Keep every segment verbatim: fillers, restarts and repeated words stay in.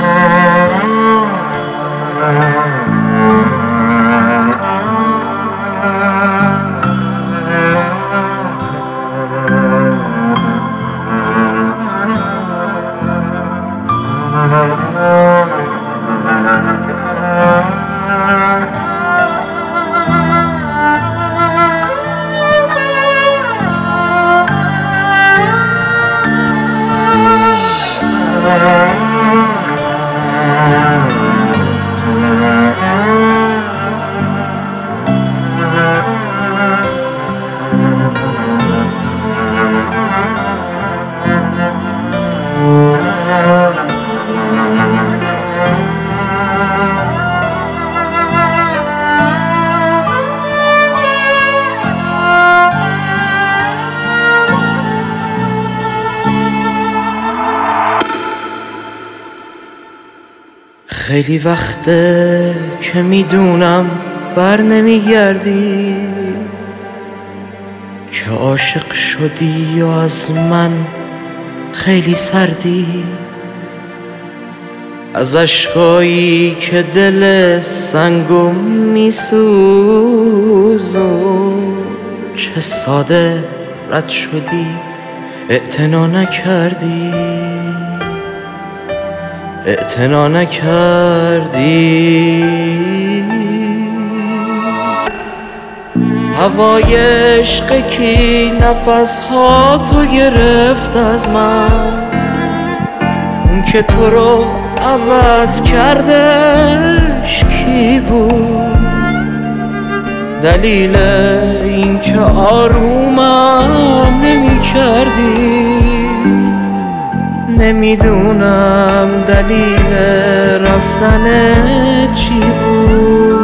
خیلی وقته که میدونم بر نمیگردی، که عاشق شدی و از من خیلی سردی، از عشقایی که دل سنگو میسوزون چه ساده رد شدی، اعتنا نکردی اعتنا نکردی. هوای عشق کی نفس ها تو گرفت از من، اون که تو رو عوض کردش کی بود؟ دلیل این که آرومم نمی کردی، نمیدونم دلیل رفتن چی بود.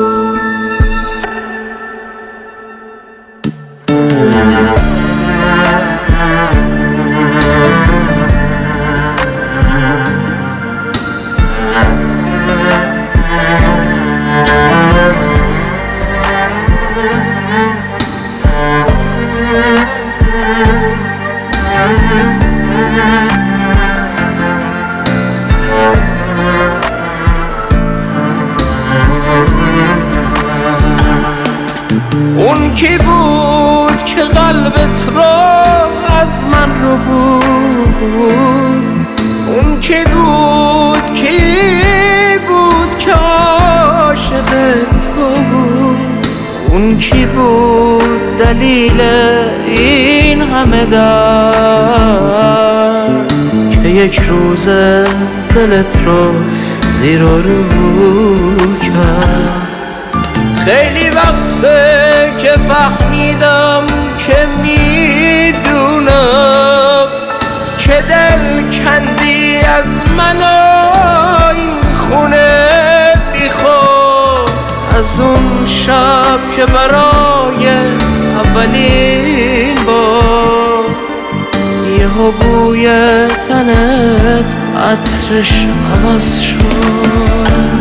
اون کی بود که قلبت را از من رو بود؟ اون کی بود کی بود که عاشق تو بود؟ اون کی بود دلیل این همه درد که یک روز دلت رو زیر و رو کرد؟ خیلی وقته که فهمیدم که میدونم که دل کندی از من و این خونه بیخود، از اون شب که برای اولین بار یهو بوی تنت عطرش عوض شد.